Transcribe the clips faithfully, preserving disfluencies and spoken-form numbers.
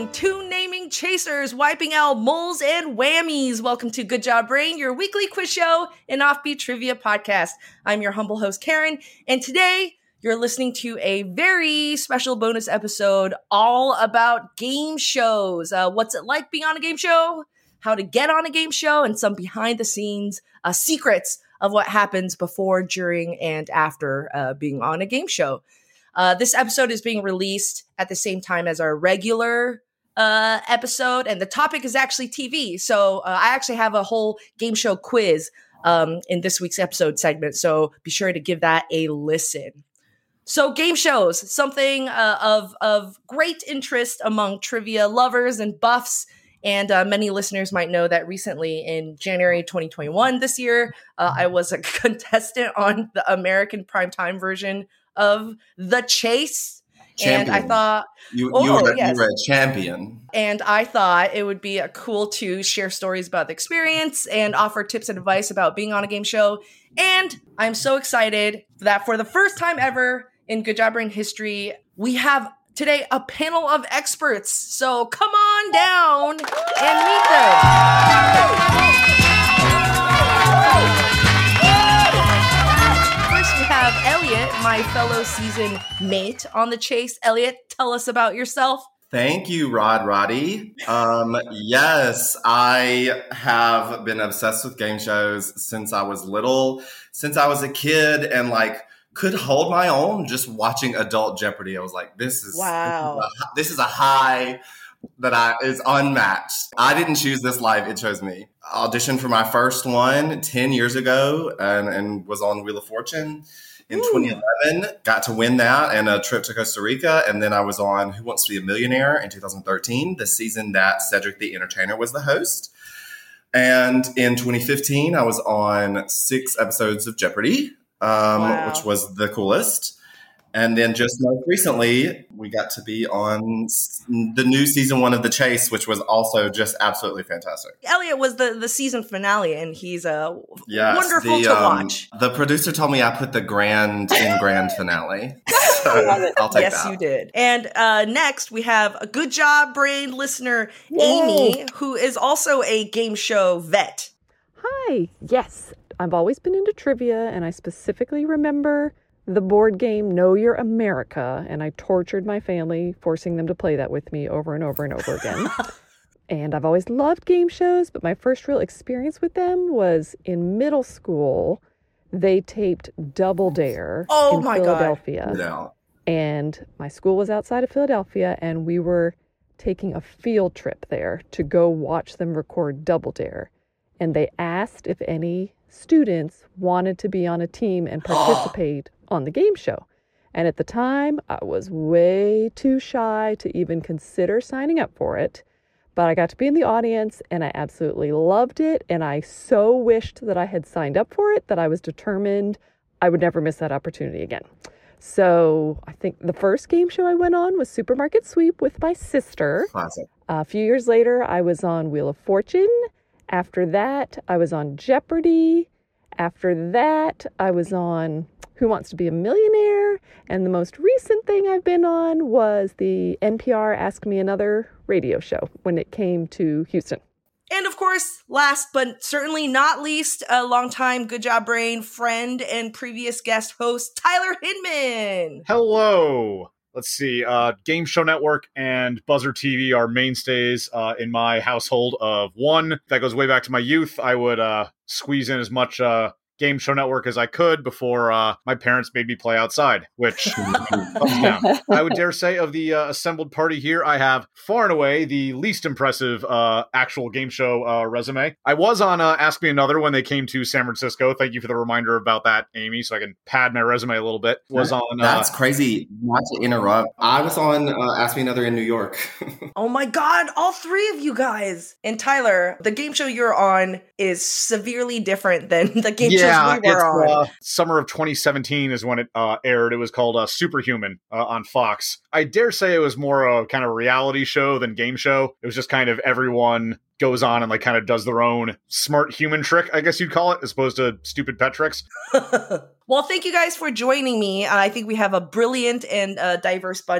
Tune naming chasers, wiping out moles and whammies. Welcome to Good Job Brain, your weekly quiz show and offbeat trivia podcast. I'm your humble host, Karen, and today you're listening to a very special bonus episode all about game shows. Uh, what's it like being on a game show? How to get on a game show, and some behind the scenes uh, secrets of what happens before, during, and after uh, being on a game show. Uh, this episode is being released at the same time as our regular uh, episode, and the topic is actually T V. So uh, I actually have a whole game show quiz um, in this week's episode segment, so be sure to give that a listen. So game shows, something uh, of, of great interest among trivia lovers and buffs. And uh, many listeners might know that recently in January twenty twenty-one, this year, uh, I was a contestant on the American primetime version of The Chase. Champion. And I thought, you, oh, you, were, yes. you were a champion. And I thought it would be uh, cool to share stories about the experience and offer tips and advice about being on a game show. And I'm so excited that for the first time ever in Good Job Brain history, we have today a panel of experts. So come on down and meet them. First, we have Elliot, my fellow season mate on The Chase. Elliot, tell us about yourself. Thank you, Rod Roddy. Um, yes, I have been obsessed with game shows since I was little, since I was a kid, and like could hold my own just watching Adult Jeopardy. I was like, this is wow. This is a, this is a high that I is unmatched. I didn't choose this life; it chose me. Auditioned for my first one ten years ago, and, and was on Wheel of Fortune in Ooh. twenty eleven. Got to win that and a trip to Costa Rica, and then I was on Who Wants to Be a Millionaire in two thousand thirteen, the season that Cedric the Entertainer was the host. And in twenty fifteen, I was on six episodes of Jeopardy, um, wow. which was the coolest. And then just most recently, we got to be on the new season one of The Chase, which was also just absolutely fantastic. Elliot was the, the season finale, and he's uh, yes, wonderful the, to um, watch. The producer told me I put the grand in grand finale. So I love it. I'll take yes, that. you did. And uh, next, we have a Good Job Brain listener, Yay. Amy, who is also a game show vet. Hi. Yes, I've always been into trivia, and I specifically remember the board game Know Your America, and I tortured my family, forcing them to play that with me over and over and over again. And I've always loved game shows, but my first real experience with them was in middle school. They taped Double Dare oh in my Philadelphia. God. Yeah. And my school was outside of Philadelphia, and we were taking a field trip there to go watch them record Double Dare. And they asked if any students wanted to be on a team and participate on the game show. And at the time, I was way too shy to even consider signing up for it. But I got to be in the audience, and I absolutely loved it. And I so wished that I had signed up for it that I was determined I would never miss that opportunity again. So I think the first game show I went on was Supermarket Sweep with my sister. Classic. A few years later, I was on Wheel of Fortune. After that, I was on Jeopardy. After that, I was on Who Wants to Be a Millionaire? And the most recent thing I've been on was the N P R Ask Me Another radio show when it came to Houston. And of course, last but certainly not least, a longtime Good Job Brain friend and previous guest host, Tyler Hinman. Hello. Let's see. Uh, Game Show Network and Buzzer T V are mainstays uh, in my household of one. That goes way back to my youth. I would uh, squeeze in as much uh, Game Show Network as I could before uh, my parents made me play outside, which thumbs down. I would dare say of the uh, assembled party here, I have far and away the least impressive uh, actual game show uh, resume. I was on uh, Ask Me Another when they came to San Francisco. Thank you for the reminder about that, Amy, so I can pad my resume a little bit. Was on. Uh, That's crazy. Not to interrupt. I was on uh, Ask Me Another in New York. Oh my God, all three of you guys. And Tyler, the game show you're on is severely different than the game yeah. shows Yeah, we were it's, on. Uh, summer of twenty seventeen is when it uh, aired. It was called uh, Superhuman uh, on Fox. I dare say it was more a kind of reality show than game show. It was just kind of everyone goes on and like kind of does their own smart human trick, I guess you'd call it, as opposed to stupid pet tricks. Well, thank you guys for joining me. Uh, I think we have a brilliant and uh, diverse bunch.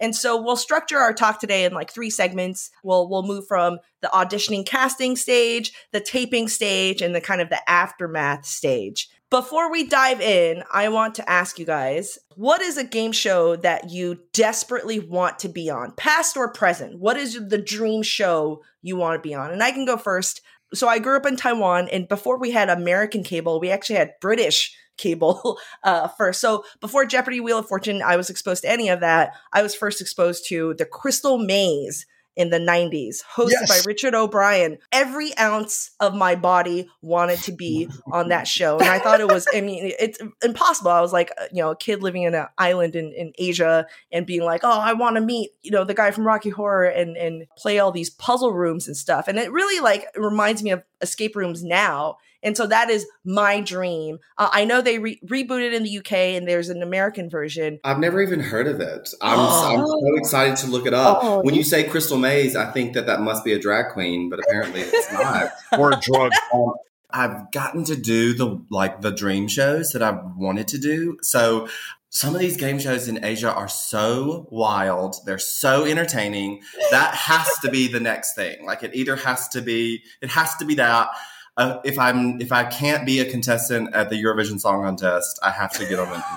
And so we'll structure our talk today in like three segments. We'll we'll move from the auditioning casting stage, the taping stage, and the kind of the aftermath stage. Before we dive in, I want to ask you guys, what is a game show that you desperately want to be on, past or present? What is the dream show you want to be on? And I can go first. So I grew up in Taiwan, and before we had American cable, we actually had British cable uh, first. So before Jeopardy, Wheel of Fortune, I was exposed to any of that. I was first exposed to The Crystal Maze in the nineties, hosted yes. by Richard O'Brien. Every ounce of my body wanted to be on that show. And I thought it was, I mean, it's impossible. I was like, you know, a kid living in an island in, in Asia and being like, oh, I want to meet, you know, the guy from Rocky Horror and, and play all these puzzle rooms and stuff. And it really like reminds me of escape rooms now. And so that is my dream. Uh, I know they re- rebooted in the U K and there's an American version. I've never even heard of it. I'm, oh. I'm so excited to look it up. Oh. When you say Crystal Maze, I think that that must be a drag queen, but apparently it's not. Or a drug. Um, I've gotten to do the like the dream shows that I've wanted to do. So some of these game shows in Asia are so wild. They're so entertaining. That has to be the next thing. Like it either has to be, it has to be that. Uh, if I'm if I can't be a contestant at the Eurovision Song Contest, I have to get on an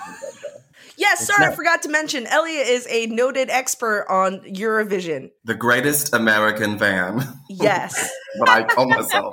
Yes, sorry, I forgot to mention, Elliot is a noted expert on Eurovision. The greatest American fan. Yes. But I call myself.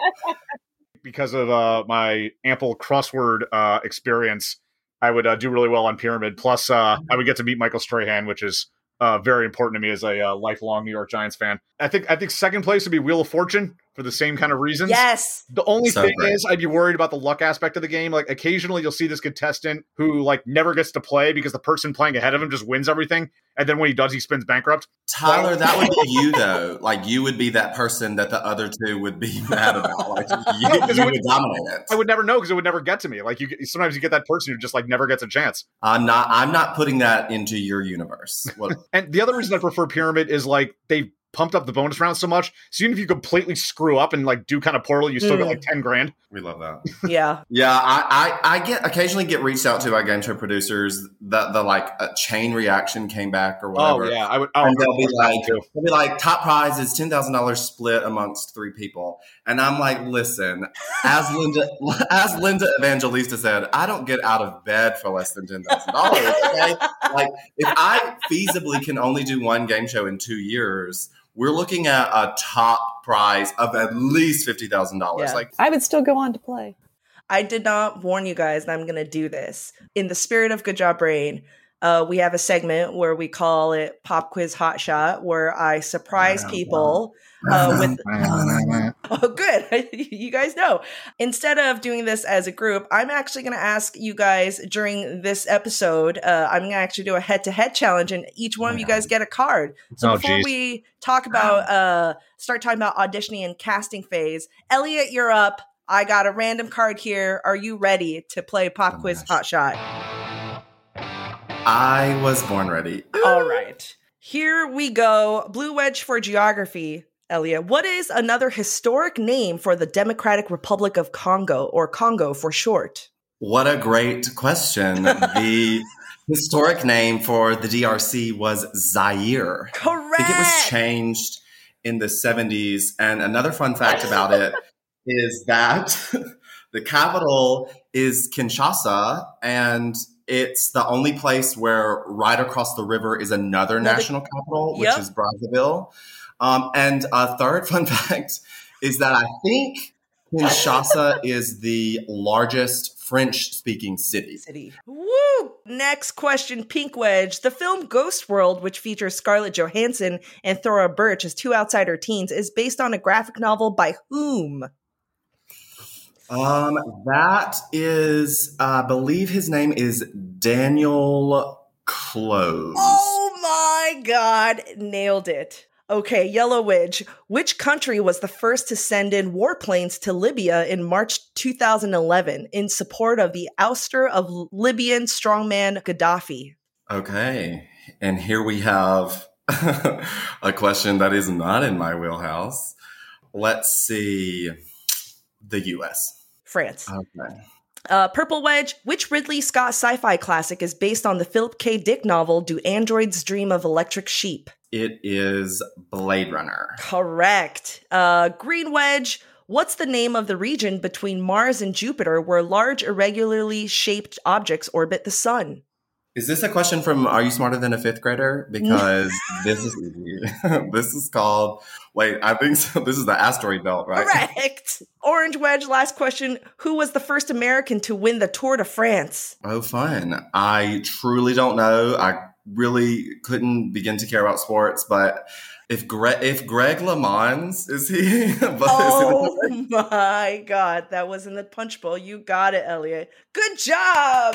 Because of uh, my ample crossword uh, experience, I would uh, do really well on Pyramid. Plus, uh, I would get to meet Michael Strahan, which is uh, very important to me as a uh, lifelong New York Giants fan. I think I think second place would be Wheel of Fortune for the same kind of reasons. Yes. The only so thing great. is I'd be worried about the luck aspect of the game. Like occasionally you'll see this contestant who like never gets to play because the person playing ahead of him just wins everything. And then when he does, he spins bankrupt. Tyler, that would be you though. Like you would be that person that the other two would be mad about. Like you, no, you would, would dominate it. I would never know because it would never get to me. Like you, sometimes you get that person who just like never gets a chance. I'm not. I'm not putting that into your universe. What? And the other reason I prefer Pyramid is like they pumped up the bonus round so much. So even if you completely screw up and like do kind of poorly, you still mm. get like ten grand. We love that. Yeah. Yeah. I, I, I get occasionally get reached out to by game show producers that the like a chain reaction came back or whatever. Oh yeah. I would, oh, and they'll be like, they'll be like, top prize is ten thousand dollars split amongst three people. And I'm like, listen, as Linda, as Linda Evangelista said, I don't get out of bed for less than ten thousand dollars. Okay. Like if I feasibly can only do one game show in two years, we're looking at a top prize of at least fifty thousand dollars. Yeah. Like I would still go on to play. I did not warn you guys that I'm going to do this. In the spirit of Good Job Brain, uh, we have a segment where we call it Pop Quiz Hot Shot, where I surprise people uh, with... Oh, good. You guys know. Instead of doing this as a group, I'm actually going to ask you guys during this episode, uh, I'm going to actually do a head-to-head challenge, and each one of you guys get a card. So oh, before geez. we talk about, uh, start talking about auditioning and casting phase, Elliot, you're up. I got a random card here. Are you ready to play Pop oh, Quiz gosh. Hot Shot? I was born ready. All right. Here we go. Blue wedge for geography. Elliot, what is another historic name for the Democratic Republic of Congo, or Congo for short? What a great question. The historic name for the D R C was Zaire. Correct. I think it was changed in the seventies. And another fun fact about it is that the capital is Kinshasa, and it's the only place where right across the river is another Another, national capital, which yep. is Brazzaville. Um, and a third fun fact is that I think Kinshasa is the largest French-speaking city. City. Woo! Next question, Pink Wedge. The film Ghost World, which features Scarlett Johansson and Thora Birch as two outsider teens, is based on a graphic novel by whom? Um, that is, uh, I believe his name is Daniel Close. Oh my God, nailed it. Okay, Yellow Wedge. Which country was the first to send in warplanes to Libya in March two thousand eleven in support of the ouster of Libyan strongman Gaddafi? Okay, and here we have a question that is not in my wheelhouse. Let's see. The U S. France. Okay. Uh, Purple Wedge, which Ridley Scott sci-fi classic is based on the Philip K. Dick novel Do Androids Dream of Electric Sheep? It is Blade Runner. Correct. Uh, Green Wedge, what's the name of the region between Mars and Jupiter where large irregularly shaped objects orbit the sun? Is this a question from Are You Smarter Than a Fifth Grader? Because this is easy. This is called, wait, I think so. This is the asteroid belt, right? Correct. Orange Wedge, last question. Who was the first American to win the Tour de France? Oh, fun. I truly don't know. I really couldn't begin to care about sports, but if Greg, if Greg LeMond, is he? but oh is he my God. That was in the Punch Bowl. You got it, Elliot. Good job.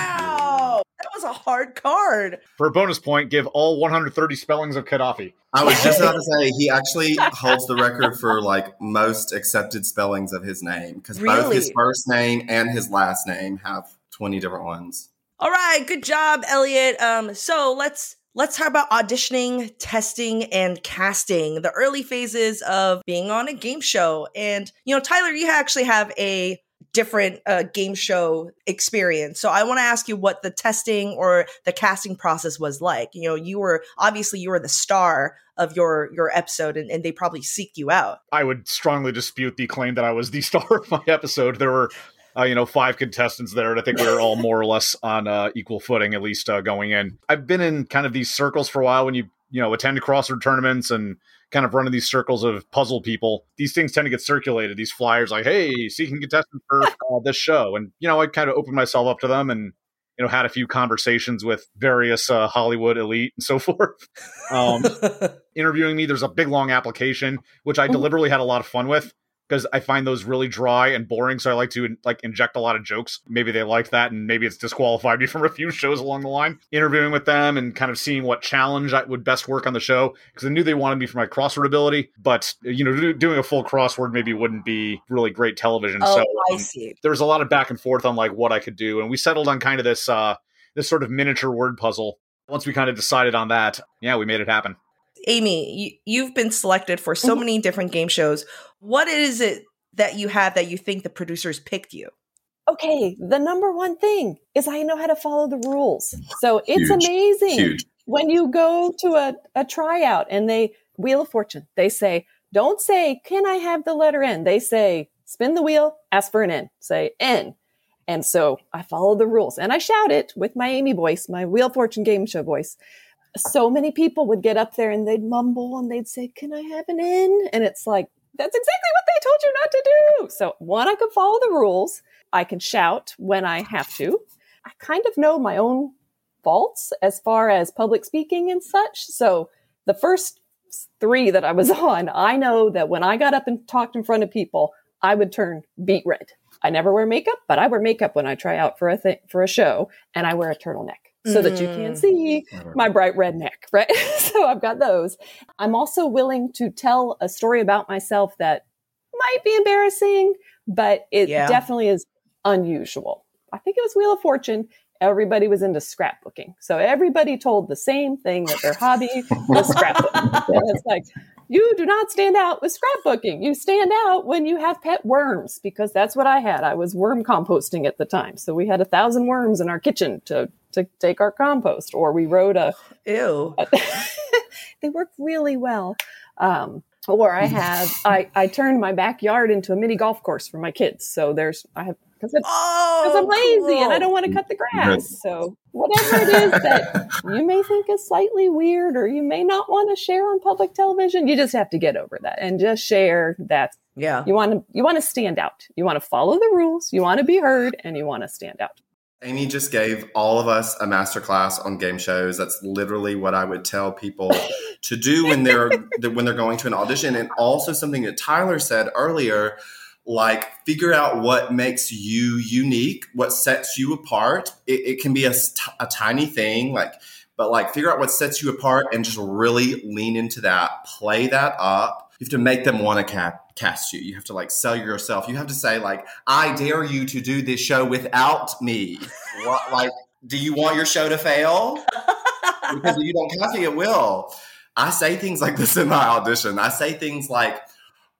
Wow. That was a hard card. For a bonus point, give all one hundred thirty spellings of Gaddafi. I was just about to say, he actually holds the record for like most accepted spellings of his name, because Really? both his first name and his last name have twenty different ones. All right, good job, Elliot. Um, so let's let's talk about auditioning, testing, and casting, the early phases of being on a game show. And you know, Tyler, you actually have a different uh, game show experience. So I want to ask you what the testing or the casting process was like. You know, you were obviously you were the star of your your episode, and, and they probably seeked you out. I would strongly dispute the claim that I was the star of my episode. There were Uh, you know, five contestants there, and I think we were all more or less on uh, equal footing, at least uh, going in. I've been in kind of these circles for a while when you, you know, attend crossword tournaments and kind of run in these circles of puzzle people. These things tend to get circulated, these flyers like, hey, seeking contestant for uh, this show. And, you know, I kind of opened myself up to them and, you know, had a few conversations with various uh, Hollywood elite and so forth. Um, interviewing me, there's a big, long application, which I deliberately had a lot of fun with, because I find those really dry and boring. So I like to like inject a lot of jokes. Maybe they like that, and maybe it's disqualified me from a few shows along the line. Interviewing with them and kind of seeing what challenge I would best work on the show, because I knew they wanted me for my crossword ability. But, you know, do, doing a full crossword maybe wouldn't be really great television. Oh, so I um, see. there was a lot of back and forth on like what I could do. And we settled on kind of this, uh, this sort of miniature word puzzle. Once we kind of decided on that, yeah, we made it happen. Amy, you, you've been selected for so many different game shows. What is it that you have that you think the producers picked you? Okay, the number one thing is I know how to follow the rules. So it's Huge, amazing huge. when you go to a, a tryout and they, Wheel of Fortune, they say, don't say, can I have the letter N? They say, spin the wheel, ask for an N. Say N. And so I follow the rules. And I shout it with my Amy voice, my Wheel of Fortune game show voice. So many people would get up there and they'd mumble and they'd say, can I have an N? And it's like, that's exactly what they told you not to do. So one, I can follow the rules. I can shout when I have to. I kind of know my own faults as far as public speaking and such. So the first three that I was on, I know that when I got up and talked in front of people, I would turn beet red. I never wear makeup, but I wear makeup when I try out for a th- for a show, and I wear a turtleneck so mm. that you can see my bright red neck, right? So I've got those. I'm also willing to tell a story about myself that might be embarrassing, but it yeah. definitely is unusual. I think it was Wheel of Fortune. Everybody was into scrapbooking. So everybody told the same thing, that their hobby was scrapbooking. And it's like, you do not stand out with scrapbooking. You stand out when you have pet worms, because that's what I had. I was worm composting at the time. So we had a thousand worms in our kitchen to, to take our compost, or we wrote a... Ew. A, they work really well. Um, or I have, I, I turned my backyard into a mini golf course for my kids. So there's, I have, because oh, I'm lazy cool. and I don't want to cut the grass. So whatever it is that you may think is slightly weird or you may not want to share on public television, you just have to get over that and just share that. Yeah. You want to, you want to stand out. You want to follow the rules. You want to be heard, and you want to stand out. Amy just gave all of us a masterclass on game shows. That's literally what I would tell people to do when they're when they're going to an audition. And also something that Tyler said earlier, like figure out what makes you unique, what sets you apart. It, it can be a, a tiny thing, like, but like figure out what sets you apart and just really lean into that, play that up. You have to make them want to ca- cast you. You have to like sell yourself. You have to say like, I dare you to do this show without me. What, like, do you want your show to fail? Because if you don't cast me, it will. I say things like this in my audition. I say things like,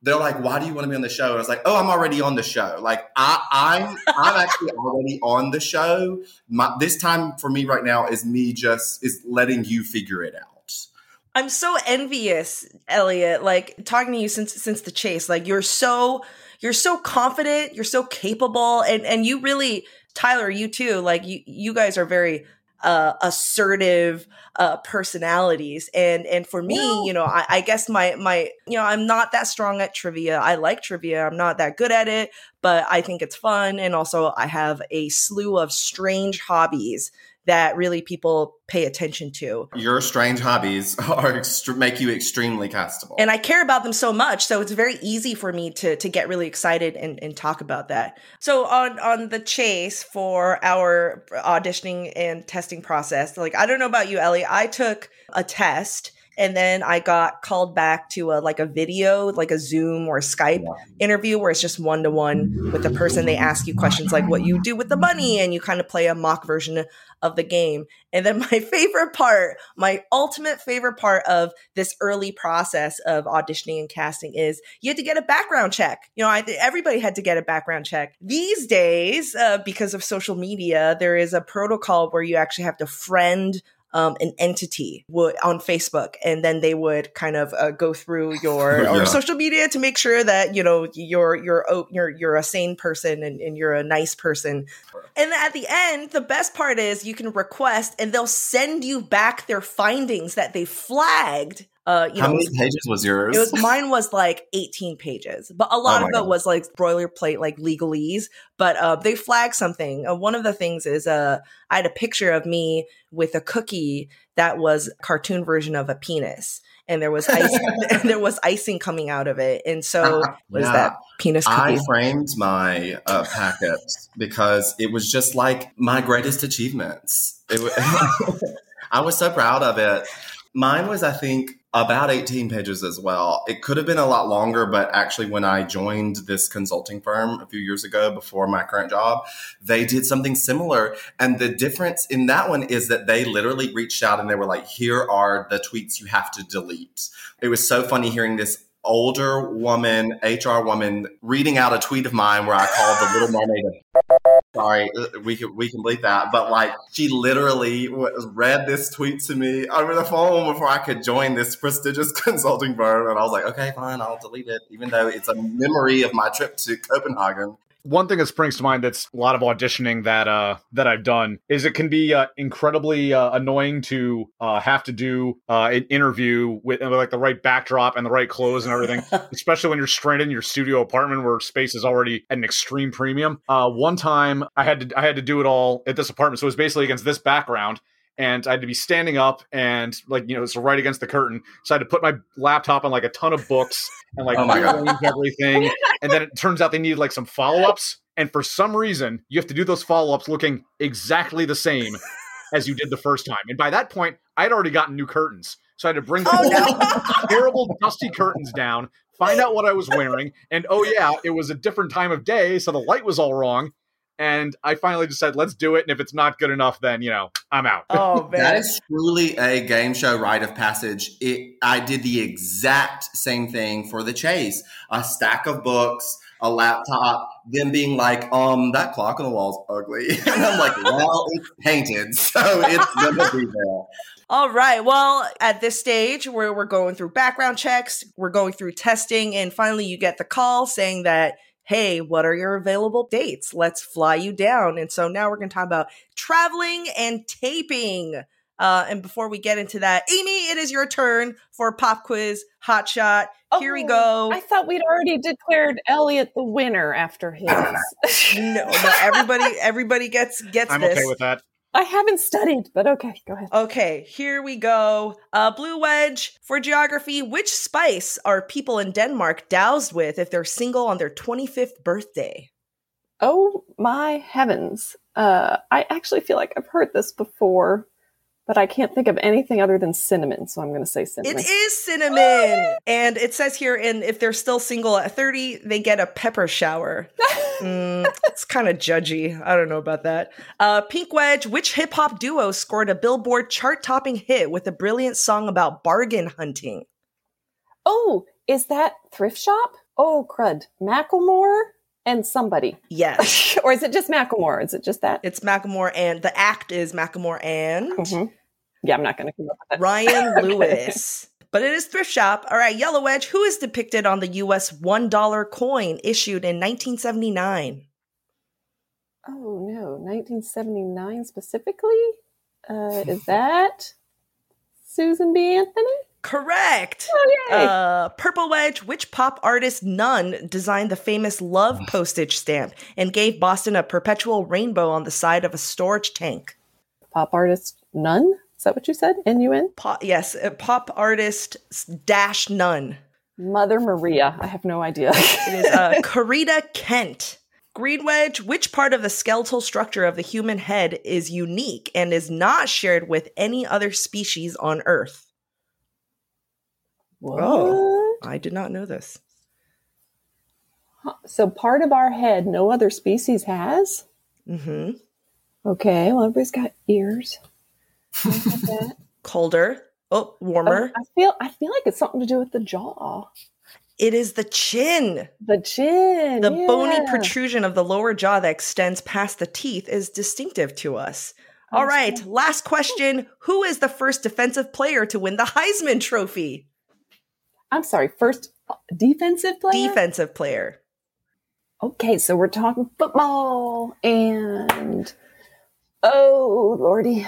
they're like, why do you want to be on the show? And I was like, oh, I'm already on the show. Like I, I'm, I'm actually already on the show. My, this time for me right now is me just is letting you figure it out. I'm so envious, Elliot, like talking to you since since the chase. Like you're so you're so confident, you're so capable, and and you really, Tyler, you too, like you you guys are very uh assertive uh personalities. And and for me, well, you know, I, I guess my my you know, I'm not that strong at trivia. I like trivia. I'm not that good at it, but I think it's fun. And also I have a slew of strange hobbies that really people pay attention to. Your strange hobbies are ext- make you extremely castable. And I care about them so much, so it's very easy for me to to get really excited and, and talk about that. So on, on the chase for our auditioning and testing process, like, I don't know about you, Ellie, I took a test and then I got called back to a like a video, like a Zoom or a Skype yeah. interview where it's just one-to-one with the person. They ask you questions like what you do with the money, and you kind of play a mock version of the game. And then my favorite part, my ultimate favorite part of this early process of auditioning and casting is you had to get a background check. You know, I, everybody had to get a background check. These days, uh, because of social media, there is a protocol where you actually have to friend Um, an entity would on Facebook, and then they would kind of uh, go through your yeah. or social media to make sure that, you know, you're you're you're you're a sane person and, and you're a nice person. And at the end, the best part is you can request, and they'll send you back their findings that they flagged. Uh, you How know, many pages was yours? It was mine was like eighteen pages, but a lot oh of it God. was like boilerplate, like legalese. But uh, they flagged something. Uh, one of the things is uh, I had a picture of me with a cookie that was a cartoon version of a penis, and there was ice, and there was icing coming out of it. And so, what yeah. is that penis cookie? I framed my uh, packet because it was just like my greatest achievements. It was, I was so proud of it. Mine was, I think, about eighteen pages as well. It could have been a lot longer, but actually when I joined this consulting firm a few years ago before my current job, they did something similar. And the difference in that one is that they literally reached out and they were like, here are the tweets you have to delete. It was so funny hearing this older woman, H R woman, reading out a tweet of mine where I called the Little Mermaid a sorry, we can we can bleep that, but like she literally w- read this tweet to me over the phone before I could join this prestigious consulting firm, and I was like, okay, fine, I'll delete it, even though it's a memory of my trip to Copenhagen. One thing that springs to mind that's a lot of auditioning that uh, that I've done is it can be uh, incredibly uh, annoying to uh, have to do uh, an interview with, with like the right backdrop and the right clothes and everything, especially when you're stranded in your studio apartment where space is already at an extreme premium. Uh, one time I had to I had to do it all at this apartment, so it was basically against this background. And I had to be standing up and like, you know, so right against the curtain. So I had to put my laptop on like a ton of books and like oh my God. everything. And then it turns out they needed like some follow-ups. And for some reason, you have to do those follow-ups looking exactly the same as you did the first time. And by that point, I'd already gotten new curtains. So I had to bring Oh, the terrible dusty curtains down, find out what I was wearing. And oh yeah, it was a different time of day. So the light was all wrong. And I finally decided, let's do it. And if it's not good enough, then, you know, I'm out. Oh, man. That is truly a game show rite of passage. It, I did the exact same thing for the chase. A stack of books, a laptop, them being like, um, that clock on the wall's ugly. And I'm like, well, it's painted, so it's going to be there. All right. Well, at this stage where we're going through background checks, we're going through testing, and finally you get the call saying that, hey, what are your available dates? Let's fly you down. And so now we're going to talk about traveling and taping. Uh, and before we get into that, Amy, it is your turn for Pop Quiz Hot Shot. Oh, Here we go. I thought we'd already declared Elliot the winner after his. no, no, everybody, everybody gets gets I'm this. okay with that. I haven't studied, but okay, go ahead. Okay, here we go. Uh, Blue Wedge, for geography, which spice are people in Denmark doused with if they're single on their twenty-fifth birthday? Oh my heavens. Uh, I actually feel like I've heard this before, but I can't think of anything other than cinnamon, so I'm going to say cinnamon. It is cinnamon! And it says here, in if they're still single at thirty, they get a pepper shower. mm, it's kind of judgy. I don't know about that. Uh, Pink Wedge, which hip-hop duo scored a Billboard chart-topping hit with a brilliant song about bargain hunting? Oh, is that Thrift Shop? Oh, crud. Macklemore and somebody. Yes. Or is it just Macklemore? Is it just that? It's Macklemore, and the act is Macklemore and Mm-hmm. Yeah, I'm not going to come up with that. Ryan Lewis. But it is thrift shop. All right, Yellow Wedge, who is depicted on the U S one dollar coin issued in nineteen seventy-nine? Oh, no. nineteen seventy-nine specifically? Uh, is that Susan B. Anthony? Correct. Oh, yay. Uh, Purple Wedge, which pop artist Nun designed the famous love postage stamp and gave Boston a perpetual rainbow on the side of a storage tank? Pop artist Nun? Is that what you said? N U N? Pop, yes, uh, pop artist dash Nun. Mother Maria. I have no idea. It is uh, Corita Kent. Green Wedge, which part of the skeletal structure of the human head is unique and is not shared with any other species on Earth? What? Oh, I did not know this. So part of our head no other species has? Mm-hmm. Okay, well, everybody's got ears. I have that. Colder. Oh, warmer. Oh, I feel I feel like it's something to do with the jaw. It is the chin. The chin. The yeah. bony protrusion of the lower jaw that extends past the teeth is distinctive to us. All Oh, right, so- last question. Who is the first defensive player to win the Heisman Trophy? I'm sorry, first defensive player? Defensive player. Okay, so we're talking football and oh lordy.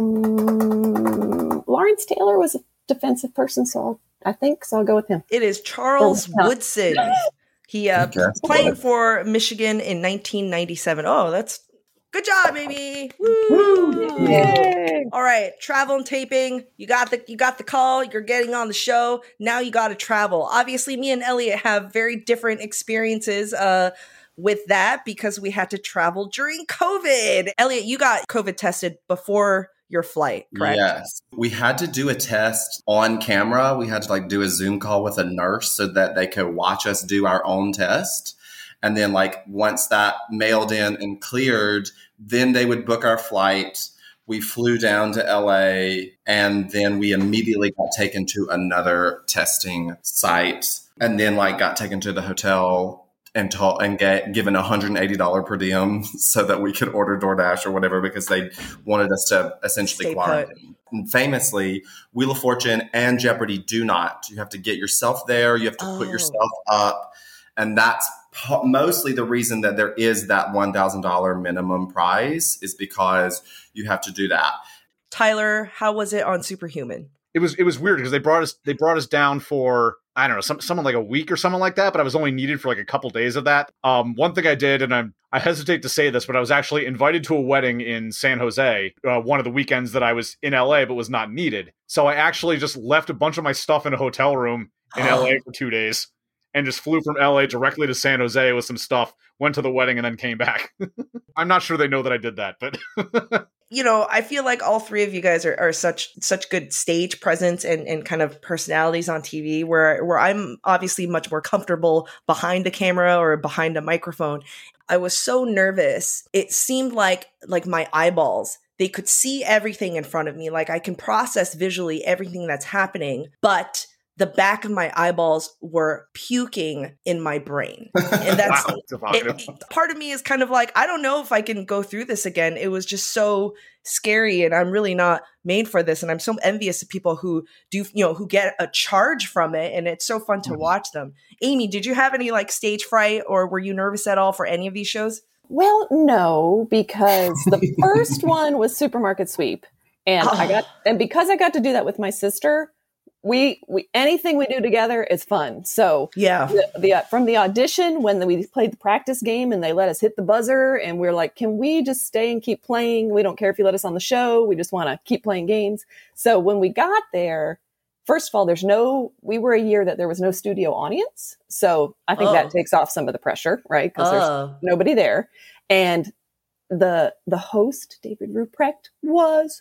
Um Lawrence Taylor was a defensive person, so I'll, I think so I'll go with him. It is Charles Oh, no. Woodson. He uh, Okay. playing for Michigan in nineteen ninety-seven. Oh, that's good job, baby. Woo! Yay! All right, travel and taping. You got the you got the call. You're getting on the show. Now you got to travel. Obviously, me and Elliot have very different experiences uh, with that because we had to travel during COVID. Elliot, you got COVID tested before your flight, correct? Yes. We had to do a test on camera. We had to like do a Zoom call with a nurse so that they could watch us do our own test. And then like once that mailed in and cleared, then they would book our flight. We flew down to L A and then we immediately got taken to another testing site and then like got taken to the hotel and ta- and get given one hundred eighty dollars per diem so that we could order DoorDash or whatever because they wanted us to essentially Stay quarantine. And famously, Wheel of Fortune and Jeopardy do not. You have to get yourself there. You have to Oh. put yourself up. And that's po- mostly the reason that there is that one thousand dollars minimum prize is because you have to do that. Tyler, how was it on Superhuman? It was it was weird because they brought us they brought us down for I don't know some someone like a week or something like that, but I was only needed for like a couple days of that. Um, one thing I did, and I'm I hesitate to say this, but I was actually invited to a wedding in San Jose, uh, one of the weekends that I was in L A, but was not needed. So I actually just left a bunch of my stuff in a hotel room in L A for two days. And just flew from L A directly to San Jose with some stuff, went to the wedding, and then came back. I'm not sure they know that I did that, but You know, I feel like all three of you guys are, are such such good stage presence and, and kind of personalities on T V where where I'm obviously much more comfortable behind the camera or behind a microphone. I was so nervous. It seemed like like my eyeballs, they could see everything in front of me. Like I can process visually everything that's happening, but the back of my eyeballs were puking in my brain. And that's wow, it's evocative. it, it- part of me is kind of like, I don't know if I can go through this again. It was just so scary and I'm really not made for this. And I'm so envious of people who do, you know, who get a charge from it. And it's so fun to Mhm. watch them. Amy, did you have any like stage fright or were you nervous at all for any of these shows? Well, no, because the first one was Supermarket Sweep. And I got and because I got to do that with my sister, we we anything we do together is fun. So Yeah. the, the uh, from the audition when we played the practice game and they let us hit the buzzer and we're like, can we just stay and keep playing? We don't care if you let us on the show. We just want to keep playing games. So when we got there, first of all, there's no, we were a year that there was no studio audience. So I think Oh. that takes off some of the pressure, right? Because there's Oh. nobody there. And the the host, David Ruprecht, was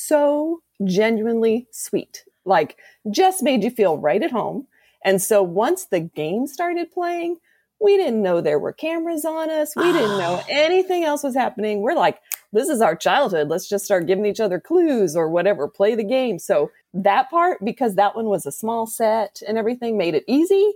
so genuinely sweet. Like, just made you feel right at home. And so once the game started playing, we didn't know there were cameras on us. We didn't know anything else was happening. We're like, this is our childhood. Let's just start giving each other clues or whatever, play the game. So that part, because that one was a small set and everything, made it easy.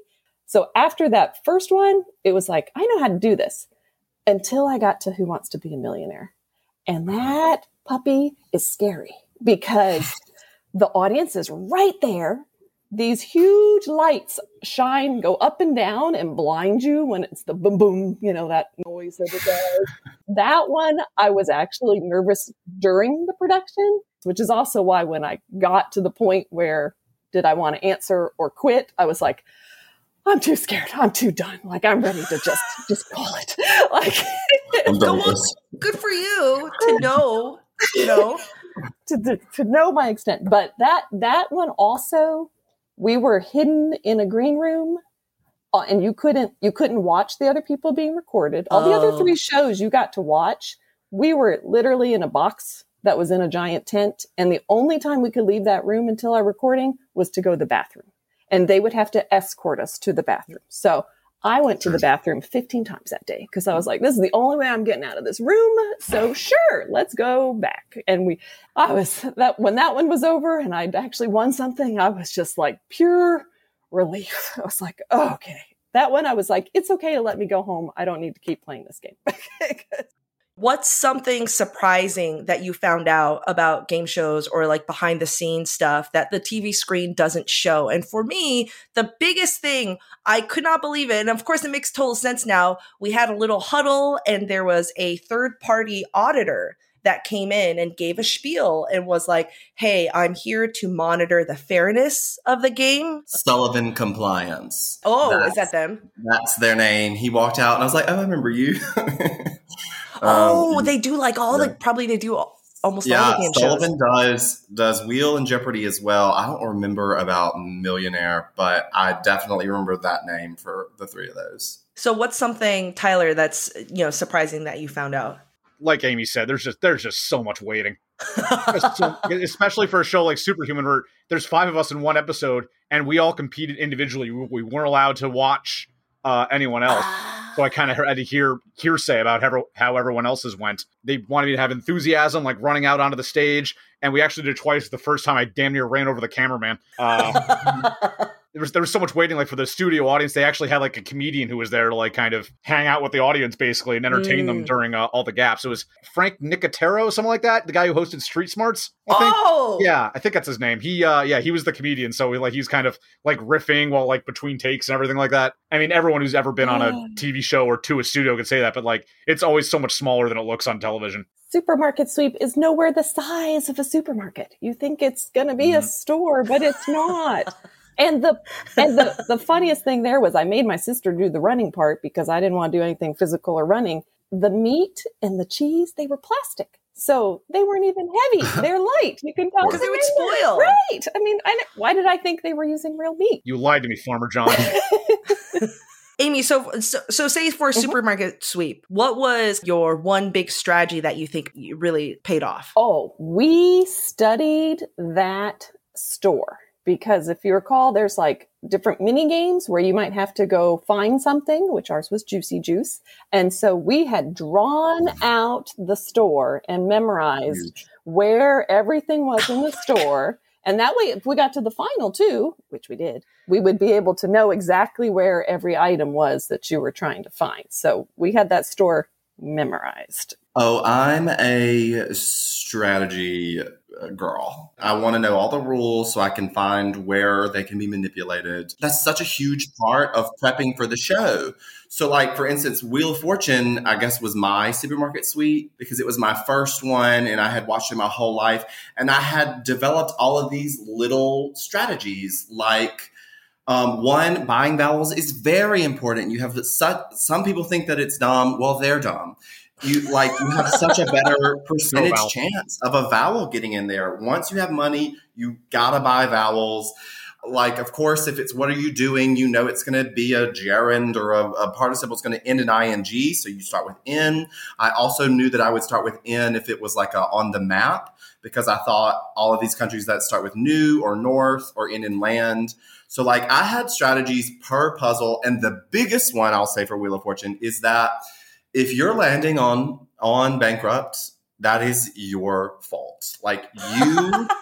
So after that first one, it was like, I know how to do this, until I got to Who Wants to Be a Millionaire. And that puppy is scary because the audience is right there. These huge lights shine, go up and down and blind you when it's the boom, boom, you know, that noise that it does. That one, I was actually nervous during the production, which is also why when I got to the point where did I want to answer or quit, I was like, I'm too scared. I'm too done. Like, I'm ready to just, just call it. Like, I'm done with well, this. good for you to know, you know, to, to, to know my extent. But that, that one also, we were hidden in a green room uh, and you couldn't, you couldn't watch the other people being recorded. All Oh. the other three shows you got to watch, we were literally in a box that was in a giant tent. And the only time we could leave that room until our recording was to go to the bathroom. And they would have to escort us to the bathroom. So I went to the bathroom fifteen times that day because I was like, this is the only way I'm getting out of this room. So sure, let's go back. And we, I was that when that one was over and I'd actually won something, I was just like pure relief. I was like, oh, okay. That one, I was like, it's okay to let me go home. I don't need to keep playing this game. what's something surprising that you found out about game shows or like behind the scenes stuff that the T V screen doesn't show? And for me, the biggest thing, I could not believe it. And of course, it makes total sense now. We had a little huddle and there was a third party auditor that came in and gave a spiel and was like, hey, I'm here to monitor the fairness of the game. Sullivan Compliance. Oh, That's- is that them? That's their name. He walked out and I was like, oh, I remember you. Oh, Um, they do like all yeah. the, probably they do all, almost all Yeah, the game Sullivan shows. does does Wheel and Jeopardy as well. I don't remember about Millionaire, but I definitely remember that name for the three of those. So what's something, Tyler, that's, you know, surprising that you found out? Like Amy said, there's just there's just so much waiting. So, especially for a show like Superhuman, where there's five of us in one episode, and we all competed individually. We weren't allowed to watch uh, anyone else. So I kind of had to hear hearsay about how, how everyone else's went. They wanted me to have enthusiasm, like running out onto the stage. And we actually did it twice. The first time I damn near ran over the cameraman. Uh, there was there was so much waiting, like for the studio audience. They actually had like a comedian who was there to like kind of hang out with the audience basically and entertain Mm. them during uh, all the gaps. It was Frank Nicotero, something like that, the guy who hosted Street Smarts. I think. Oh, Yeah, I think that's his name. He, uh, yeah, he was the comedian. So he, like, he's kind of like riffing while like between takes and everything like that. I mean, everyone who's ever been on a T V show or to a studio could say that, but like, it's always so much smaller than it looks on television. Supermarket Sweep is nowhere the size of a supermarket. You think it's going to be a store, but it's not. And the and the, the funniest thing there was I made my sister do the running part because I didn't want to do anything physical or running. The meat and the cheese, they were plastic. So they weren't even heavy. They're light. You can tell because they them would in there. spoil. Right. I mean, I, why did I think they were using real meat? You lied to me, Farmer John. Amy, so, so so say for Mhm. Supermarket Sweep, what was your one big strategy that you think really paid off? Oh, we studied that store because if you recall, there's like different mini games where you might have to go find something, which ours was Juicy Juice. And so we had drawn out the store and memorized Huge. where everything was in the store. And that way, if we got to the final too, which we did, we would be able to know exactly where every item was that you were trying to find. So we had that store memorized. Oh, I'm a strategy girl. I want to know all the rules so I can find where they can be manipulated. That's such a huge part of prepping for the show. So like, for instance, Wheel of Fortune, I guess, was my Supermarket Suite because it was my first one and I had watched it my whole life. And I had developed all of these little strategies like, Um, one, buying vowels is very important. You have such, some people think that it's dumb. Well, they're dumb. You like you have such a better percentage vowel. chance of a vowel getting in there. Once you have money, you gotta buy vowels. Like, of course, if it's what are you doing, you know it's going to be a gerund or a, a participle. It's going to end in ing, so you start with N. I also knew that I would start with N if it was like a on the map because I thought all of these countries that start with new or north or end in land. So like I had strategies per puzzle, and the biggest one I'll say for Wheel of Fortune is that if you're landing on on bankrupt, that is your fault. Like you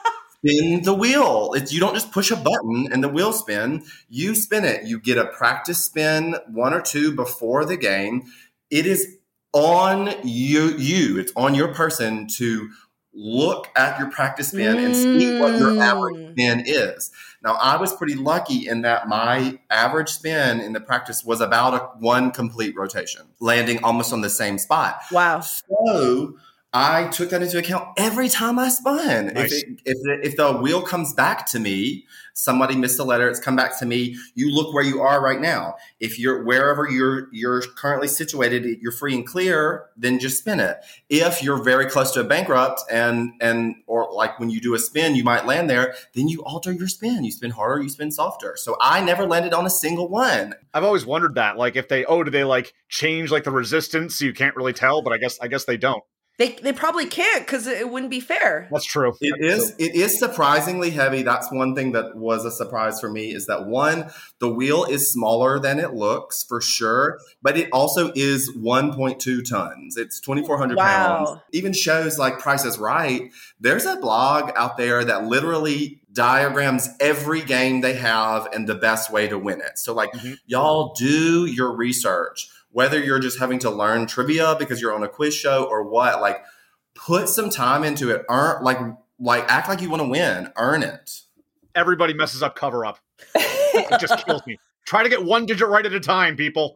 spin the wheel. It's, you don't just push a button and the wheel spin. You spin it. You get a practice spin, one or two before the game. It is on you. You. It's on your person to look at your practice spin mm. and see what your average spin is. Now, I was pretty lucky in that my average spin in the practice was about a one complete rotation, landing almost on the same spot. Wow. So I took that into account every time I spun. Nice. If, it, if, the, if the wheel comes back to me, somebody missed a letter, it's come back to me, you look where you are right now. If you're wherever you're you're currently situated, you're free and clear, then just spin it. If you're very close to a bankrupt and and or like when you do a spin, you might land there, then you alter your spin. You spin harder, you spin softer. So I never landed on a single one. I've always wondered that. Like if they, oh, do they like change like the resistance so you can't really tell? But I guess I guess they don't. They they probably can't because it wouldn't be fair. That's true. It That's is true. it is surprisingly heavy. That's one thing that was a surprise for me is that one, the wheel is smaller than it looks for sure, but it also is one point two tons. It's twenty-four hundred Wow. pounds. Even shows like Price is Right, there's a blog out there that literally diagrams every game they have and the best way to win it. So like mm-hmm. y'all do your research. Whether you're just having to learn trivia because you're on a quiz show or what, like put some time into it. Earn, like, like act like you want to win. Earn it. Everybody messes up cover up. It just kills me. Try to get one digit right at a time, people.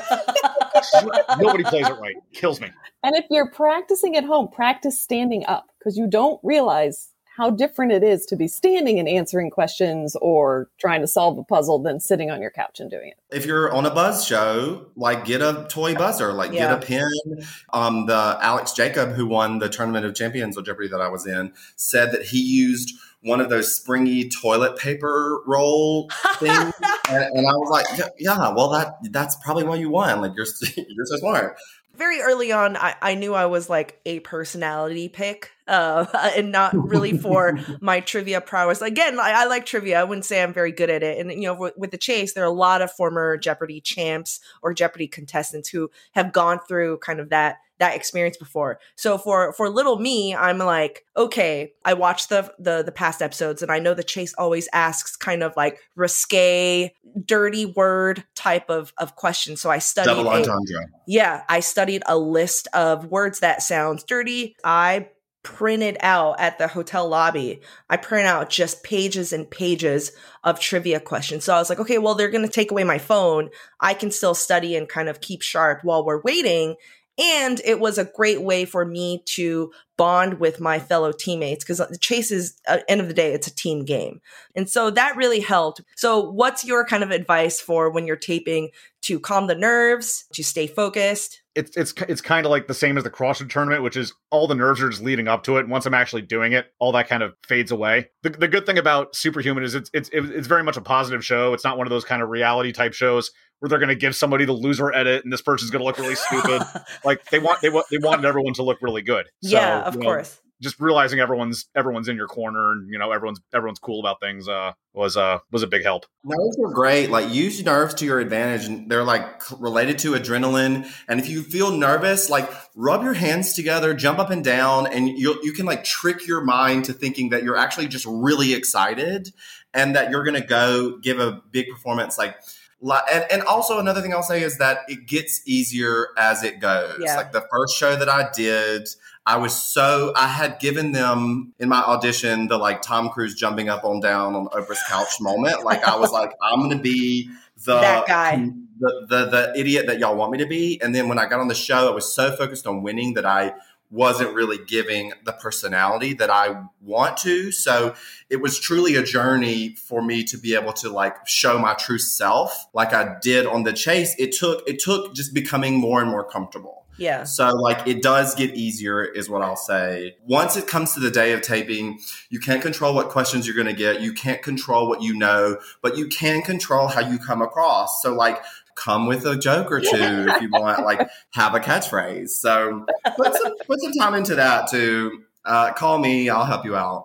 Nobody plays it right. Kills me. And if you're practicing at home, practice standing up because you don't realize how different it is to be standing and answering questions or trying to solve a puzzle than sitting on your couch and doing it. If you're on a buzz show, like get a toy buzzer, like Yeah. get a pin. Um, the Alex Jacob, who won the Tournament of Champions of Jeopardy that I was in, said that he used one of those springy toilet paper roll things. and, and I was like, yeah, yeah, well, that that's probably why you won. Like you're you're so smart. Very early on, I, I knew I was like a personality pick uh, and not really for my trivia prowess. Again, I, I like trivia. I wouldn't say I'm very good at it. And, you know, with, with the Chase, there are a lot of former Jeopardy champs or Jeopardy contestants who have gone through kind of that that experience before. So for for little me, I'm like, okay, I watched the the the past episodes and I know the Chase always asks kind of like risque, dirty word type of of questions. So I studied Double a- entendre. Yeah, I studied a list of words that sounds dirty. I printed out at the hotel lobby. I print out just pages and pages of trivia questions. So I was like, okay, well, they're going to take away my phone. I can still study and kind of keep sharp while we're waiting. And it was a great way for me to bond with my fellow teammates because the Chase is, at the end of the day, it's a team game. And so that really helped. So what's your kind of advice for when you're taping to calm the nerves, to stay focused? It's it's it's kind of like the same as the CrossFit tournament, which is all the nerves are just leading up to it. Once I'm actually doing it, all that kind of fades away. The, the good thing about Superhuman is it's it's it's very much a positive show. It's not one of those kind of reality type shows where they're going to give somebody the loser edit and this person's going to look really stupid. Like they want they want they want everyone to look really good. So, yeah, of you know, course. just realizing everyone's everyone's in your corner and you know everyone's everyone's cool about things uh, was uh was a big help. Nerves are great. Like use nerves to your advantage, and they're like related to adrenaline. And if you feel nervous, like rub your hands together, jump up and down, and you you can like trick your mind to thinking that you're actually just really excited and that you're going to go give a big performance. Like. And, and also another thing I'll say is that it gets easier as it goes. Yeah. Like the first show that I did, I was so, I had given them in my audition the like Tom Cruise jumping up on down on Oprah's couch moment. Like I was like, I'm going to be the, That guy. the, the, the idiot that y'all want me to be. And then when I got on the show, I was so focused on winning that I wasn't really giving the personality that I want to. So it was truly a journey for me to be able to like show my true self like I did on the Chase. It took, it took just becoming more and more comfortable. Yeah. So like it does get easier is what I'll say. Once it comes to the day of taping, you can't control what questions you're going to get. You can't control what you know, but you can control how you come across. So like come with a joke or two if you want, like have a catchphrase. So put some, put some time into that too. Uh, call me. I'll help you out.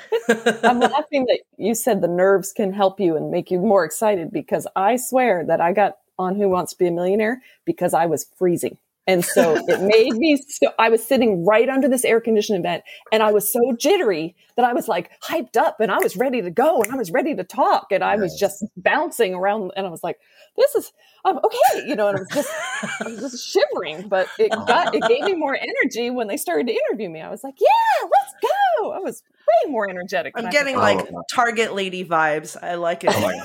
I'm laughing that you said the nerves can help you and make you more excited because I swear that I got on Who Wants to Be a Millionaire because I was freezing. And so it made me, so I was sitting right under this air conditioning vent and I was so jittery that I was like hyped up and I was ready to go and I was ready to talk and I was just bouncing around and I was like, this is, I'm okay. You know, and I was just, I was just shivering, but it got, it gave me more energy when they started to interview me. I was like, yeah, let's go. I was way more energetic. I'm getting like oh, Target lady vibes. I like it. Oh my God.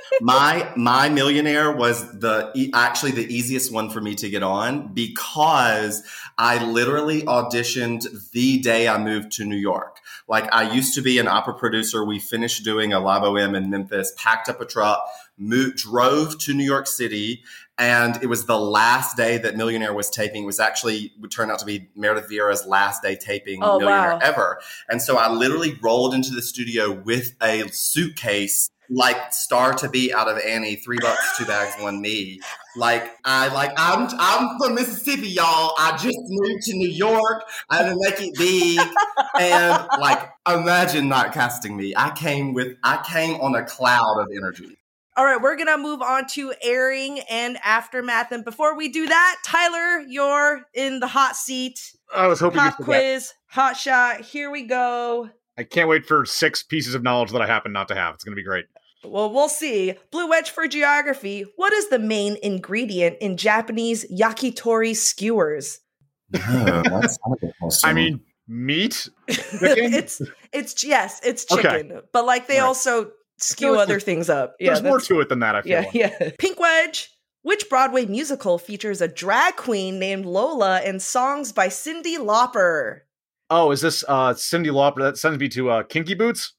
my my millionaire was the e- actually the easiest one for me to get on because I literally auditioned the day I moved to New York. Like I used to be an opera producer. We finished doing a La Boheme in Memphis, packed up a truck, moved, drove to New York City, and it was the last day that Millionaire was taping. It was actually would turn out to be Meredith Vieira's last day taping oh, Millionaire wow. ever. And so I literally rolled into the studio with a suitcase. Like Star to Be out of Annie, three bucks, two bags, one me. Like I like I'm I'm from Mississippi, y'all. I just moved to New York. I had to make it big, and like imagine not casting me. I came with I came on a cloud of energy. All right, we're gonna move on to airing and aftermath, and before we do that, Tyler, you're in the hot seat. I was hoping pop quiz, hot shot. Here we go. I can't wait for six pieces of knowledge that I happen not to have. It's gonna be great. Well, we'll see. Blue Wedge for geography. What is the main ingredient in Japanese yakitori skewers? Oh, that's not a good question. I mean, meat? Chicken? it's it's yes, it's chicken. Okay. But like they right. also skew other like, things up. Yeah, there's more to it than that, I feel yeah, like. Yeah. Pink Wedge. Which Broadway musical features a drag queen named Lola and songs by Cyndi Lauper? Oh, is this uh, Cyndi Lauper? That sends me to uh, Kinky Boots?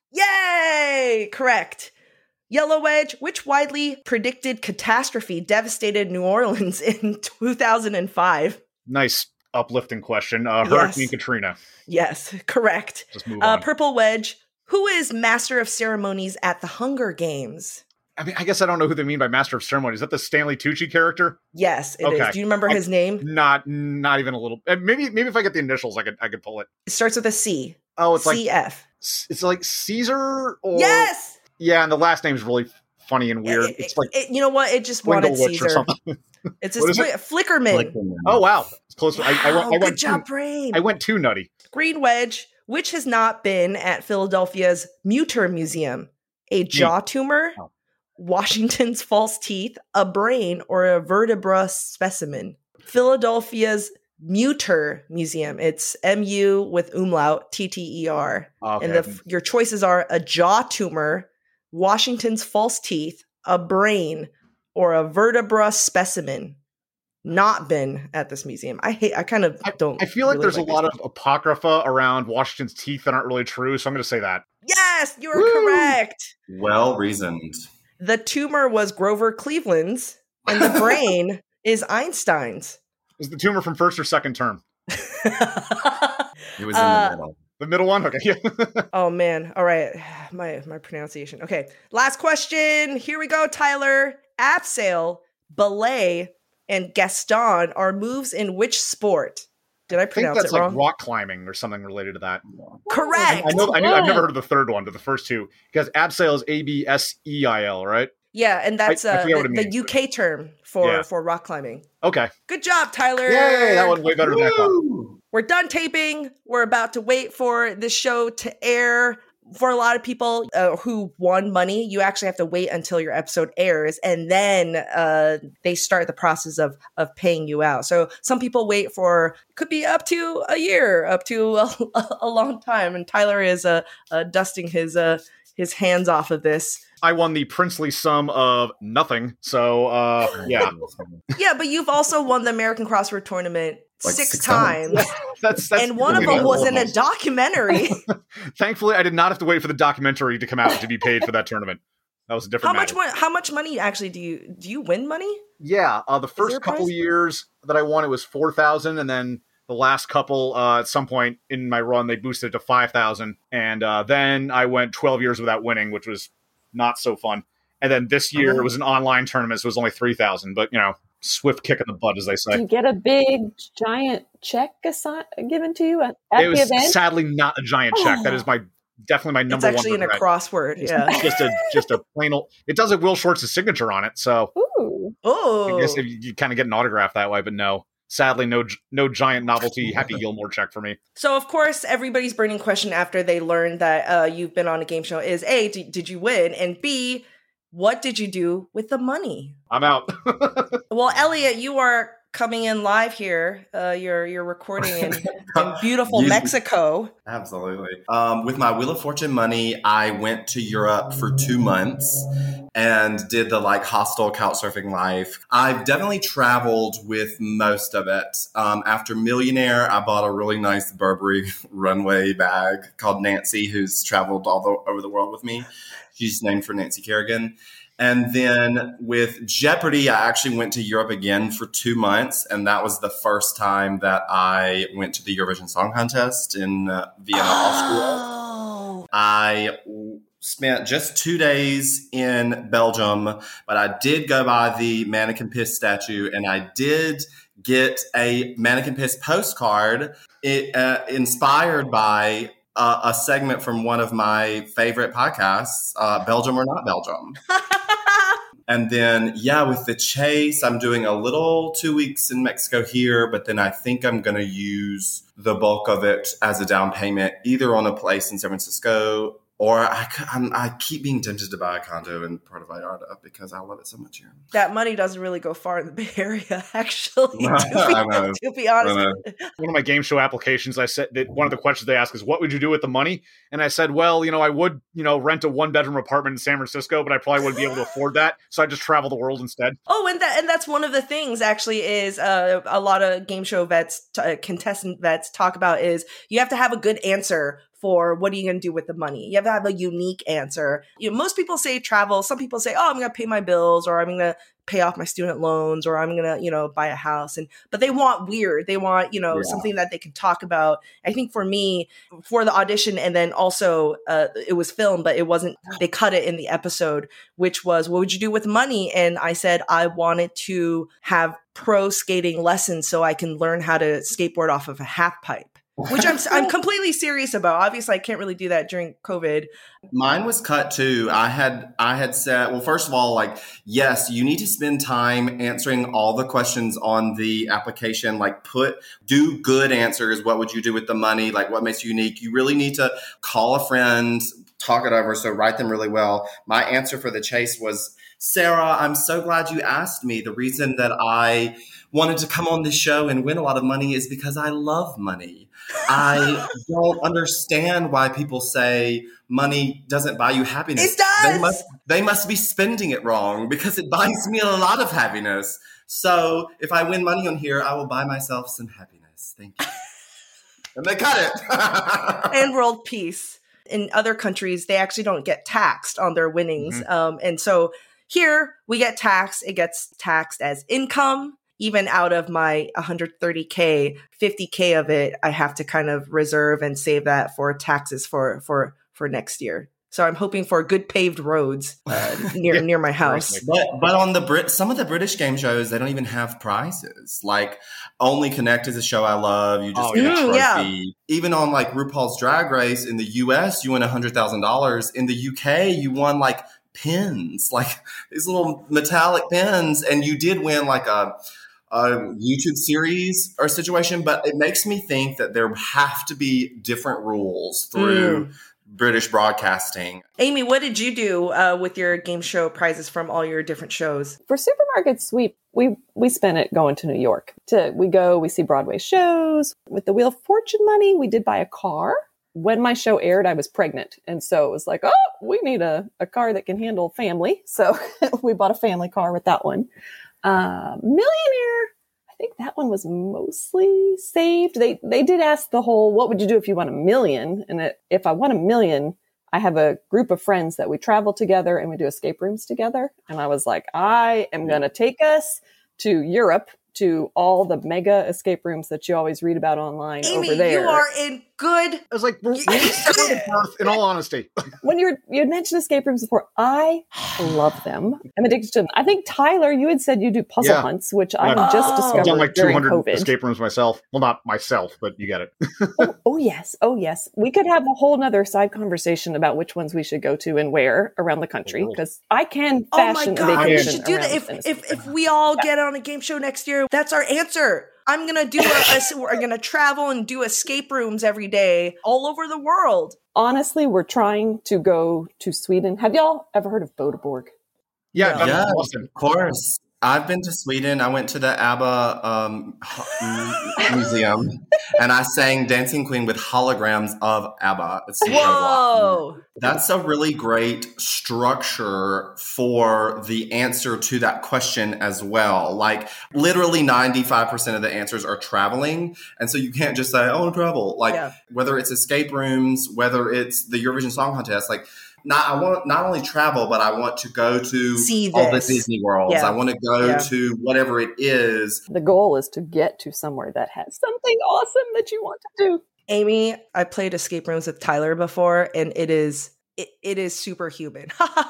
Yay! Correct. Yellow Wedge, which widely predicted catastrophe devastated New Orleans in two thousand five? Nice uplifting question. Uh, Hurricane yes. Katrina. Yes, correct. Just move uh, on. Purple Wedge, who is Master of Ceremonies at the Hunger Games? I mean, I guess I don't know who they mean by Master of Ceremonies. Is that the Stanley Tucci character? Yes, it okay. is. Do you remember I, his name? Not, not even a little. Maybe, maybe if I get the initials, I could, I could pull it. It starts with a C. Oh, it's C F. like it's like Caesar. Or yes. Yeah, and the last name is really funny and weird. It, it's like it, you know what? It just wanted Caesar. Or something. It's a fl- it? Flickerman. Flickerman. Oh wow, it's close. Wow, I, I went. I good went job, too, brain. I went too nutty. Green Wedge, which has not been at Philadelphia's Mutter Museum, a jaw tumor, oh. Washington's false teeth, a brain, or a vertebra specimen. Philadelphia's Mutter Museum. It's M U with umlaut, T T E R. Okay. And the, your choices are a jaw tumor, Washington's false teeth, a brain, or a vertebra specimen. Not been at this museum. I hate. I kind of don't. I, I feel like really there's like a lot museum. of apocrypha around Washington's teeth that aren't really true, so I'm going to say that. Yes, you are correct. Well reasoned. The tumor was Grover Cleveland's, and the brain is Einstein's. Is the tumor from first or second term? It was in Uh, the middle. The middle one? Okay. Yeah. Oh man. All right. My my pronunciation. Okay. Last question. Here we go, Tyler. Abseil, ballet, and Gaston are moves in which sport? Did I I think pronounce that's it like wrong? rock climbing or something related to that. Correct. I know. I knew. I've never heard of the third one, but the first two, because abseil is A B S E I L, right? Yeah, and that's I- I uh, forget what the, it the means, U K term for, Yeah. for rock climbing. Okay. Good job, Tyler. Yay! That one way better than I thought. Woo! We're done taping. We're about to wait for this show to air. For a lot of people uh, who won money, you actually have to wait until your episode airs, and then uh, they start the process of of paying you out. So some people wait for could be up to a year, up to a, a long time. And Tyler is uh, uh, dusting his uh, his hands off of this. I won the princely sum of nothing. So, uh, yeah. Yeah, but you've also won the American Crossword Tournament Like six, six times. times. that's, that's And one of them was in a documentary. Thankfully, I did not have to wait for the documentary to come out to be paid for that tournament. That was a How different much matter. mon- how much money actually do you do you win money? Yeah, uh, the there first a couple prize? years that I won, it was four thousand, and then the last couple, uh, at some point in my run, they boosted it to five thousand, and uh, then I went twelve years without winning, which was not so fun. And then this year, Uh-huh. it was an online tournament, so it was only three thousand, but, you know, swift kick in the butt, as they Do say. you get a big, giant check assi- given to you at, at It the was event? sadly not a giant check. That is my definitely my It's number one actually in a regret. crossword. Yeah. It's just a just a plain old. It does have Will Schwartz's signature on it, so Ooh. Oh. I guess if you, you kind of get an autograph that way. But no, sadly, no no giant novelty Happy Gilmore check for me. So, of course, everybody's burning question after they learn that uh, you've been on a game show is A, did, did you win? And B, what did you do with the money? I'm out. Well, Elliot, you are coming in live here. Uh, you're you're recording in, in beautiful Mexico. Absolutely. Um, with my Wheel of Fortune money, I went to Europe for two months and did the like hostel couch surfing life. I've definitely traveled with most of it. Um, after Millionaire, I bought a really nice Burberry runway bag called Nancy, who's traveled all the, over the world with me. She's named for Nancy Kerrigan. And then with Jeopardy, I actually went to Europe again for two months. And that was the first time that I went to the Eurovision Song Contest in uh, Vienna, Oh. Austria. I spent just two days in Belgium, but I did go by the Mannequin Piss statue, and I did get a Mannequin Piss postcard it, uh, inspired by uh, a segment from one of my favorite podcasts, uh, Belgium or Not Belgium. And then, yeah, with the chase, I'm doing a little two weeks in Mexico here, but then I think I'm going to use the bulk of it as a down payment, either on a place in San Francisco, or I, I'm, I keep being tempted to buy a condo in Puerto Vallarta because I love it so much here. That money doesn't really go far in the Bay Area, actually, to, I know. be, to be honest. I know. One of my game show applications, I said that one of the questions they ask is, what would you do with the money? And I said, well, you know, I would, you know, rent a one bedroom apartment in San Francisco, but I probably wouldn't be able to afford that. So I just travel the world instead. Oh, and that and that's one of the things actually is uh, a lot of game show vets, t- uh, contestant vets talk about is you have to have a good answer for what are you going to do with the money. You have to have a unique answer. You know, most people say travel. Some people say, oh, I'm going to pay my bills, or I'm going to pay off my student loans, or I'm going to, you know, buy a house. And but they want weird. They want, you know, yeah. something that they can talk about. I think for me, for the audition, and then also uh, it was filmed, but it wasn't, they cut it in the episode, which was, what would you do with money? And I said, I wanted to have pro skating lessons so I can learn how to skateboard off of a half pipe. Which I'm I'm completely serious about. Obviously, I can't really do that during COVID. Mine was cut too. I had I had said, well, first of all, like, yes, you need to spend time answering all the questions on the application. Like, put do good answers. What would you do with the money? Like, what makes you unique? You really need to call a friend, talk it over. So write them really well. My answer for the chase was, Sarah, I'm so glad you asked me. The reason that I wanted to come on this show and win a lot of money is because I love money. I don't understand why people say money doesn't buy you happiness. It does. They must, they must be spending it wrong, because it buys me a lot of happiness. So if I win money on here, I will buy myself some happiness. Thank you. And they cut it. And world peace. In other countries, they actually don't get taxed on their winnings. Mm-hmm. Um, and so here we get taxed. It gets taxed as income. Even out of my one hundred thirty K, fifty K of it, I have to kind of reserve and save that for taxes for for for next year. So I'm hoping for good paved roads uh, near yeah, near my house. But but on the Brit, some of the British game shows, they don't even have prizes. Like Only Connect is a show I love. You just oh, get yeah. a trophy. Yeah. Even on like RuPaul's Drag Race in the U S, you win one hundred thousand dollars. In the U K, you won like pins, like these little metallic pins, and you did win like a. a YouTube series or situation, but it makes me think that there have to be different rules through mm. British broadcasting. Amy, what did you do uh, with your game show prizes from all your different shows? For Supermarket Sweep, we we spent it going to New York. To we go, we see Broadway shows. With the Wheel of Fortune money, we did buy a car. When my show aired, I was pregnant. And so it was like, oh, we need a, a car that can handle family. So we bought a family car with that one. Uh, Millionaire, I think that one was mostly saved. They they did ask the whole, what would you do if you won a million? And it, if I won a million, I have a group of friends that we travel together and we do escape rooms together. And I was like, I am going to take us to Europe, to all the mega escape rooms that you always read about online. Amy, over there. You are in good. I was like, in all honesty. When you're, you had mentioned escape rooms before, I love them. I'm addicted to them. I think, Tyler, you had said you do puzzle yeah. hunts, which I I've have just oh. discovered I've done like two hundred during COVID. Escape rooms myself. Well, not myself, but you get it. oh, oh, yes. Oh, yes. We could have a whole nother side conversation about which ones we should go to and where around the country, because I can fashion oh my God, a vacation. We should do that. If, if, if we all get on a game show next year, that's our answer. I'm going to do a, a, we're going to travel and do escape rooms every day all over the world. Honestly, we're trying to go to Sweden. Have y'all ever heard of Bodeborg? Yeah, No. Yes, Boston. of course. I've been to Sweden. I went to the ABBA um, h- museum, and I sang Dancing Queen with holograms of ABBA. It's incredible. Whoa. That's a really great structure for the answer to that question as well. Like literally ninety-five percent of the answers are traveling. And so you can't just say, I want to travel. Like Yeah. whether it's escape rooms, whether it's the Eurovision Song Contest, like not I want not only travel, but I want to go to See all the this. Disney worlds. Yeah. I want to go Yeah. to whatever it is. The goal is to get to somewhere that has something awesome that you want to do. Amy, I played escape rooms with Tyler before, and it is it, it is superhuman.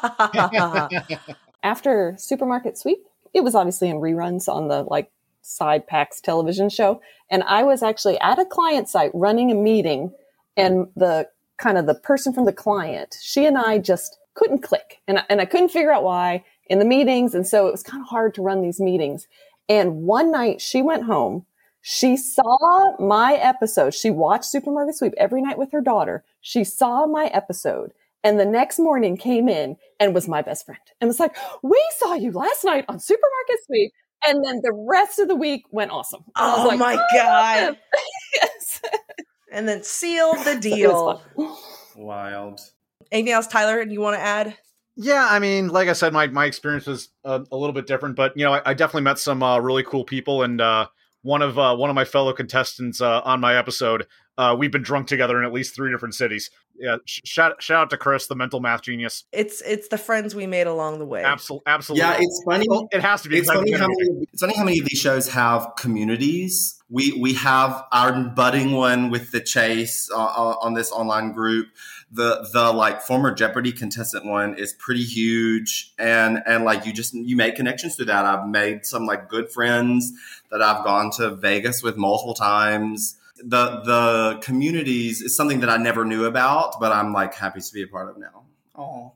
After Supermarket Sweep, it was obviously in reruns on the like Side Packs television show. And I was actually at a client site running a meeting, and the kind of the person from the client, she and I just couldn't click. And, and I couldn't figure out why in the meetings. And so it was kind of hard to run these meetings. And one night she went home. She saw my episode. She watched Supermarket Sweep every night with her daughter. She saw my episode. And the next morning came in and was my best friend. And was like, we saw you last night on Supermarket Sweep. And then the rest of the week went awesome. And I was Oh like, my "Oh, God. yes. And then sealed the So it was deal. fun. Wild. Anything else, Tyler, you want to add? Yeah, I mean, like I said, my, my experience was a, a little bit different, but you know, I, I definitely met some uh, really cool people, and uh, one of uh, one of my fellow contestants uh, on my episode, uh, we've been drunk together in at least three different cities. Yeah, sh- shout shout out to Chris, the mental math genius. It's it's the friends we made along the way. Absolutely, absolutely. Yeah, it's funny. Well, it has to be. It's because funny I've how been many. It's funny how many of these shows have communities. We we have our budding one with the Chase uh, uh, on this online group. The the like former Jeopardy contestant one is pretty huge, and and like you just you make connections through that. I've made some like good friends that I've gone to Vegas with multiple times. The the communities is something that I never knew about, but I'm like happy to be a part of now. Oh.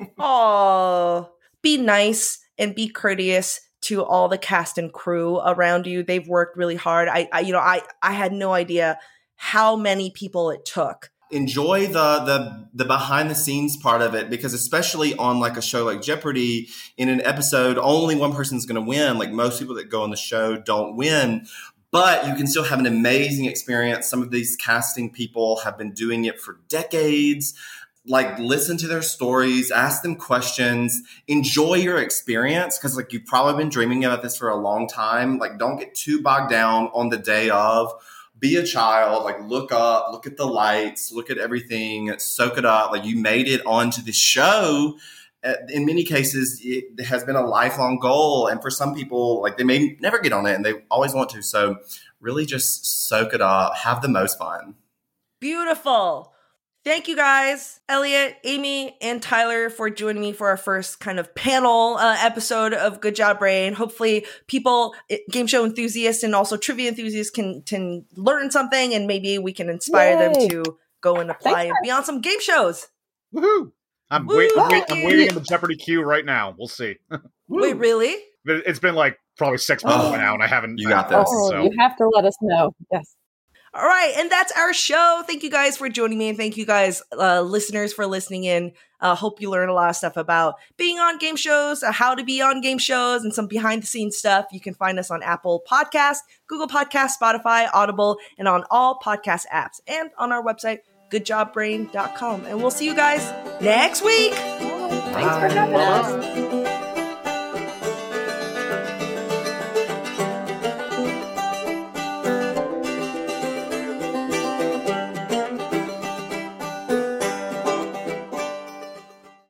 Oh, be nice and be courteous to all the cast and crew around you. They've worked really hard. I, I you know, I, I had no idea how many people it took. Enjoy the the the behind the scenes part of it, because especially on like a show like Jeopardy, in an episode, only one person's going to win. Like most people that go on the show don't win, but you can still have an amazing experience. Some of these casting people have been doing it for decades. Like, listen to their stories, ask them questions, enjoy your experience, because like you've probably been dreaming about this for a long time. Like, don't get too bogged down on the day of. Be a child, like look up, look at the lights, look at everything, soak it up. Like, you made it onto the show. In many cases, it has been a lifelong goal. And for some people, like they may never get on it and they always want to. So really just soak it up, have the most fun. Beautiful. Thank you guys, Elliot, Amy, and Tyler, for joining me for our first kind of panel uh, episode of Good Job Brain. Hopefully people, game show enthusiasts and also trivia enthusiasts can, can learn something, and maybe we can inspire Yay. them to go and apply Thanks, and be on some game shows. Woohoo! I'm, Woo! wait, I'm, wait, I'm waiting in the Jeopardy queue right now. We'll see. Wait, really? But it's been like probably six months by now, and I haven't. You got this. Oh, So. you have to let us know. Yes. All right, and that's our show. Thank you guys for joining me, and thank you guys, uh, listeners, for listening in. Uh, hope you learned a lot of stuff about being on game shows, uh, how to be on game shows, and some behind-the-scenes stuff. You can find us on Apple Podcasts, Google Podcasts, Spotify, Audible, and on all podcast apps, and on our website, good job brain dot com. And we'll see you guys next week. Thanks for having us.